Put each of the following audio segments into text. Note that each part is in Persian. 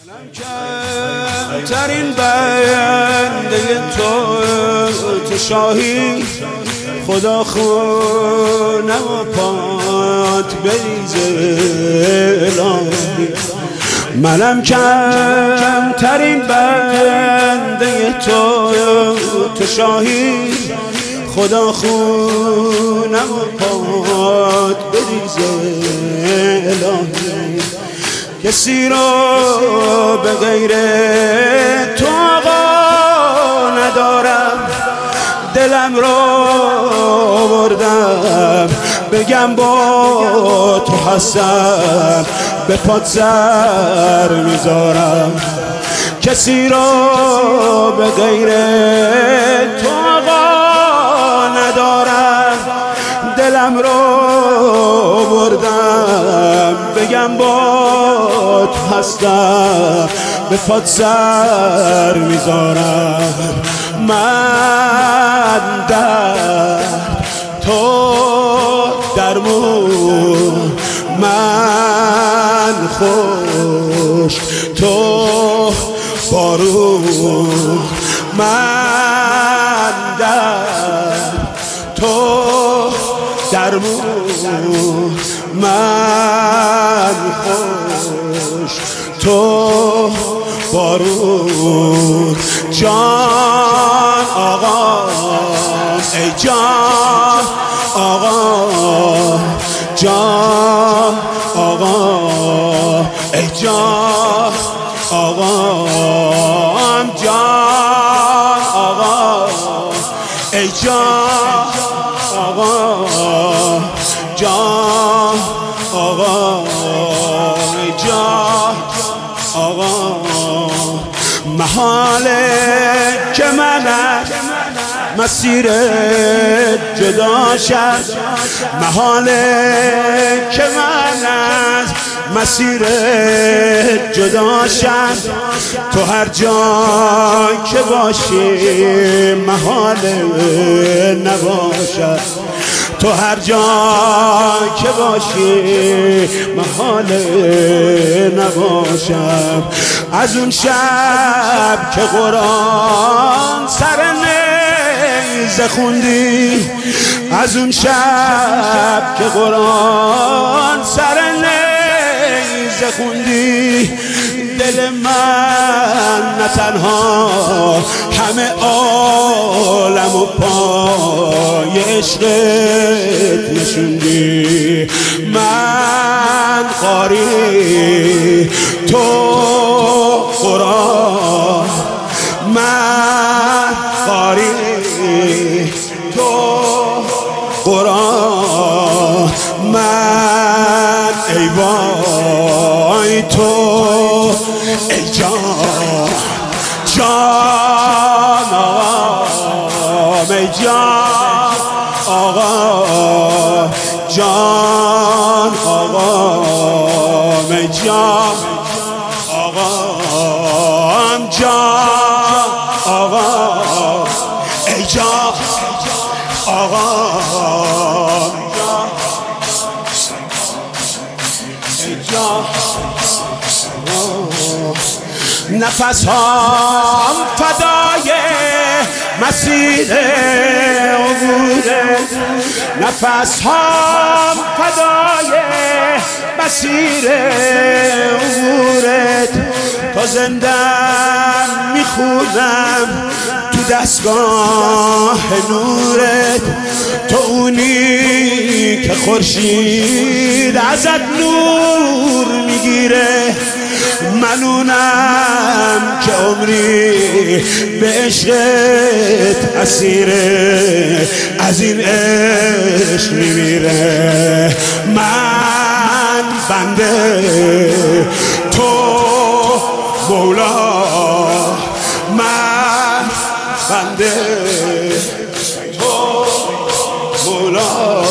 کمترین بنده تو شاهی خدا خونه و پات بریزه الهی. منم کمترین بنده تو شاهی خدا خونه و پات بریزه الهی. کسی رو به غیر تو آقا ندارم، دلم رو بردم بگم با تو هستم، به پات سر میذارم. کسی رو به غیر تو آقا ندارم، دلم رو بردم بگم با تو هستم، به پات سر میذارم. من در تو درمون، من خوش تو بارون. من در تو درمون، من خوش تو بارون. جان آقا ای جان آقا، جان آقا ای جان آقا، جان آقا ای جان آقا، جان آقا ای جان آقا. محاله که من مسیر جدا شد، محاله که من از مسیر جدا شد. تو هر جا که باشی محاله نباشد، تو هر جا که باشی محاله نباشم. از اون شب که قرآن سر نیزه خوندی، از اون شب که قرآن سر نیزه خوندی، دل من نه تنها همه عالم و پای عشقت نشوندی. من قاری تو قرآن، من قاری تو قرآن، من ای وای تو ای جان، جان آقا ای جان آقا، جان آقا ای جان آقا، جان آقا ای جان آقا، ای جان. نفس هام فدای مسیر عبورت، نفس هام فدای مسیر عبورت. تا زندم میخونم تو دستگاه نورت، تو اونی که خورشید ازت نور میگیره. من اونم که عمری به عشقت اسیره، از این عشق میمیره. من بنده تو مولا، من بنده تو مولا،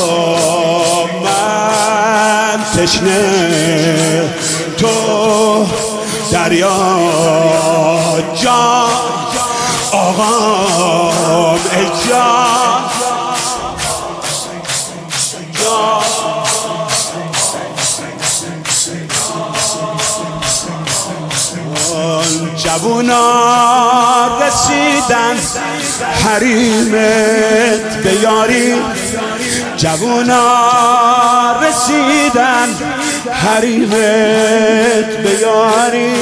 من تشنه تو دریا. جان آقا ای جان، جان جوونا رسیدن حریمت به یاری، جوونا رسیدن حریمت به یاری،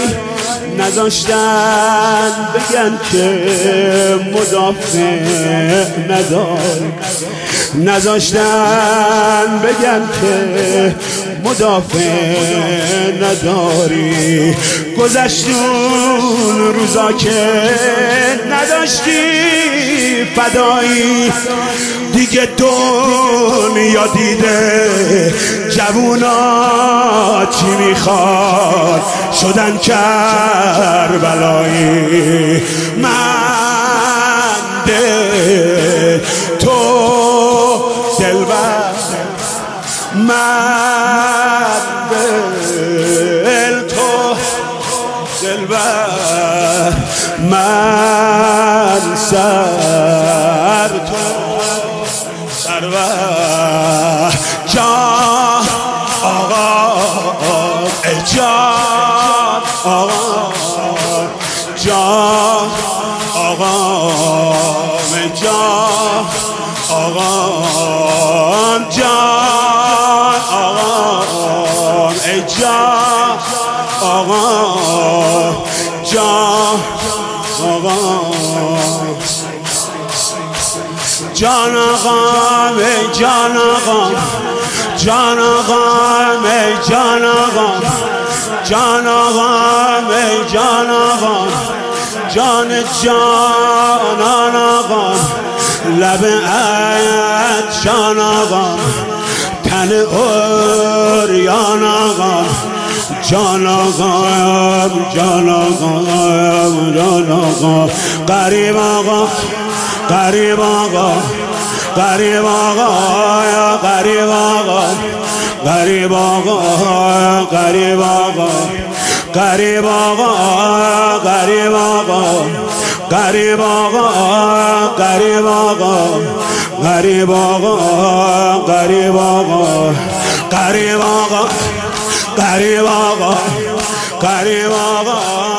نذاشتن بگن که مدافع نداری، نذاشتن بگن که مدافع نداری. گذشتون روزا که نداشتی فدایی، دیگه دنیا دیده جوونا چی میخواد، شدن کربلایی. من دل تو دلبر، من دل تو دلبر، من سر تو سرور. جان آقا ای جان آقا، جان آقا ای جان آقا، جان آقا ای جان آقا، جان آقا، جان آقا ای جان آقا، جان آقا ای جان آقا، جان آقا ای جان آقا، جان جانان آقا، لب عد جان آقا، تن اوریان آقا، جان آقا جان آقا جان آقا، غریب آقا غریب آقا غریب آقا غریب آقا غریب آقا غریب آقا غریب آقا غریب آقا غریب آقا غریب آقا غریب آقا غریب آقا غریب آقا غریب آقا غریب آقا